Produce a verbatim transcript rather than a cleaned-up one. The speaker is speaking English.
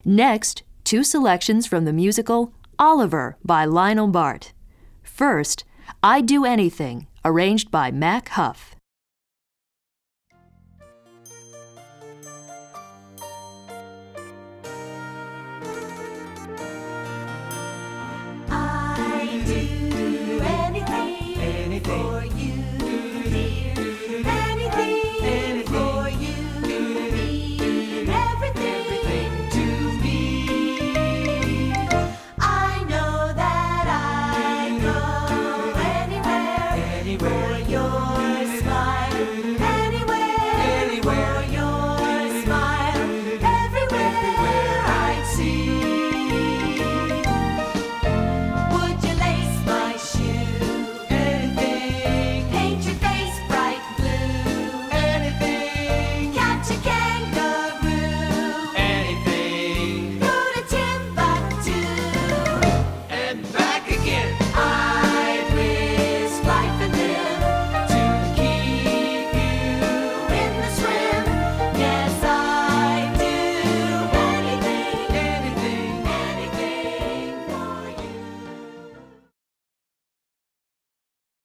Next, two selections from the musical Oliver by Lionel Bart. First, I Do Anything, arranged by Mac Huff.